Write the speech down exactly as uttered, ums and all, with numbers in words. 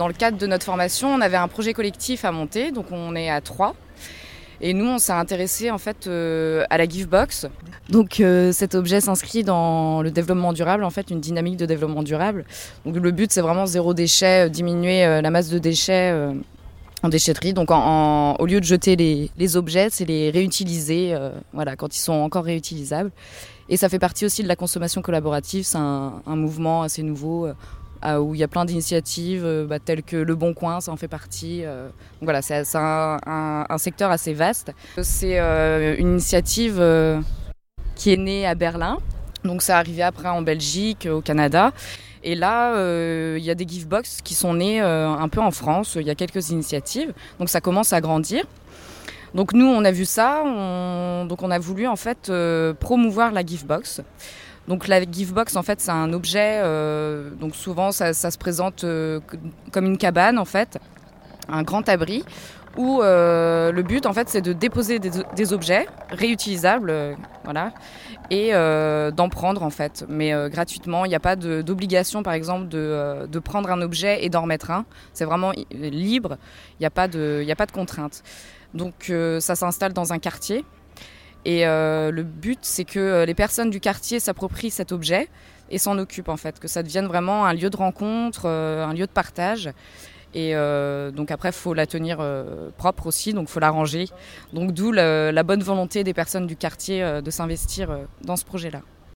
Dans le cadre de notre formation, on avait un projet collectif à monter, donc on est à trois. Et nous, on s'est intéressé en fait euh, à la Givebox. Donc euh, cet objet s'inscrit dans le développement durable, en fait une dynamique de développement durable. Donc le but, c'est vraiment zéro déchet, euh, diminuer euh, la masse de déchets euh, en déchetterie. Donc en, en, au lieu de jeter les, les objets, c'est les réutiliser, euh, voilà, quand ils sont encore réutilisables. Et ça fait partie aussi de la consommation collaborative. C'est un, un mouvement assez nouveau. Euh, où il y a plein d'initiatives euh, bah, telles que Le Bon Coin, ça en fait partie. Euh, donc voilà, c'est, c'est un, un, un secteur assez vaste. C'est euh, une initiative euh, qui est née à Berlin. Donc ça arrivé après en Belgique, au Canada. Et là, euh, il y a des Givebox qui sont nées euh, un peu en France. Il y a quelques initiatives. Donc ça commence à grandir. Donc nous, on a vu ça. On, donc on a voulu en fait euh, promouvoir la Givebox. Donc la Givebox, en fait, c'est un objet, euh, donc souvent ça, ça se présente euh, comme une cabane, en fait, un grand abri, où euh, le but, en fait, c'est de déposer des, des objets réutilisables, euh, voilà, et euh, d'en prendre, en fait, mais euh, gratuitement. Il n'y a pas de, d'obligation, par exemple, de, euh, de prendre un objet et d'en remettre un. C'est vraiment libre, il n'y a pas de, il n'y a pas de contrainte. Donc euh, ça s'installe dans un quartier. Et euh, le but, c'est que les personnes du quartier s'approprient cet objet et s'en occupent, en fait, que ça devienne vraiment un lieu de rencontre, euh, un lieu de partage. Et euh, donc après, il faut la tenir euh, propre aussi, donc il faut la ranger. Donc d'où le, la bonne volonté des personnes du quartier euh, de s'investir euh, dans ce projet-là.